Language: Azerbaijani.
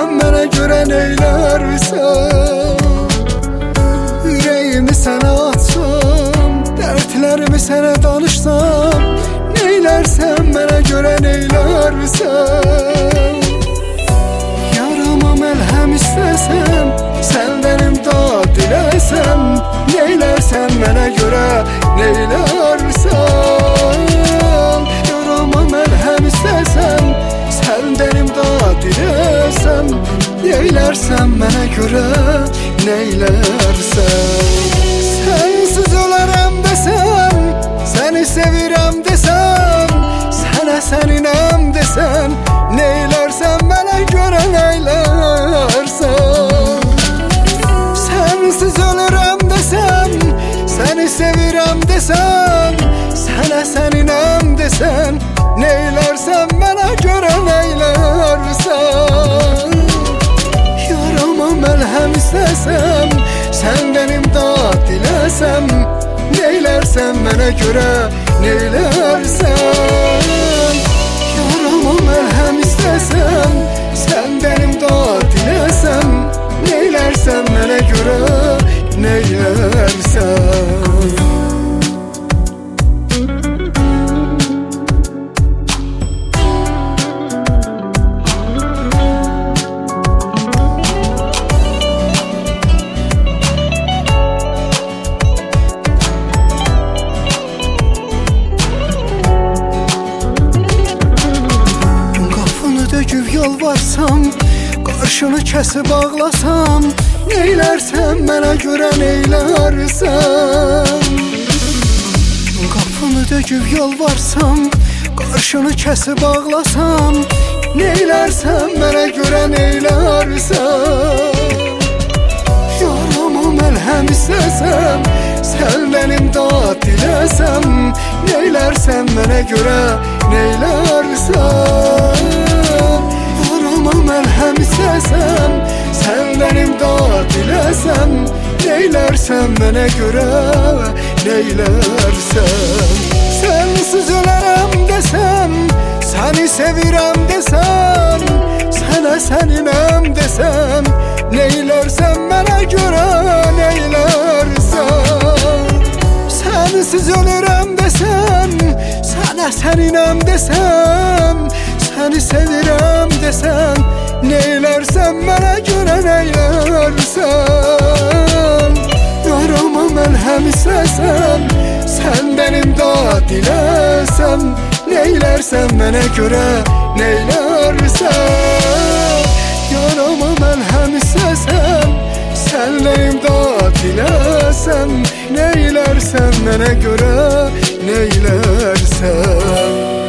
mənə görə neylərsən? Ürəyimi sənə açsam, dərdlərimi sənə danışsam, neylərsən mənə görə neylərsən? Yarama məlhəm istəsəm, səndən imdad diləsəm, neylərsən mənə görə neylərsən? Yarama məlhəm istəsəm, səndən imdad diləsəm, neylərsən mənə görə neylərsən? Sənsiz ölərəm desəm, səni sevirəm desəm, sənə səninəm desən, neylərsən mənə görə neylərsən? Sənsiz ölürəm desəm, səni sevirəm desəm, sənə səninəm desən, neylərsən mənə görə neylərsən? Yarama məlhəm istəsəm, səndən imdad diləsəm, neylərsən mənə görə neylərsən? Yarama məlhəm istəsəm, səndən imdad diləsəm, neylərsən mənə görə neylərsən? Döküb yalvarsam, qarşını kəsib ağlasam, neylərsən mənə görə neylərsən? Qapını döküb yalvarsam, qarşını kəsib ağlasam, neylərsən mənə görə neylərsən? Yarama məlhəm istəsəm, səndən imdad diləsəm, neylərsən mənə görə neylərsən? Yarama məlhəm istəsəm, səndən imdad diləsəm, neylərsən mənə görə neylərsən? Sənsiz ölərəm desəm, səni sevirəm desəm, sənə səninəm desəm, neylərsən mənə görə neylərsən? Sənsiz ölürəm desəm, sənə səninəm desəm, səni sevirəm desəm, neylərsən mənə görə neylərsən? Yarama məlhəm istəsəm, səndən imdad diləsəm, neylərsən mənə görə neylərsən? Yarama məlhəm istəsəm, səndən imdad diləsəm, neylərsən mənə görə neylərsən?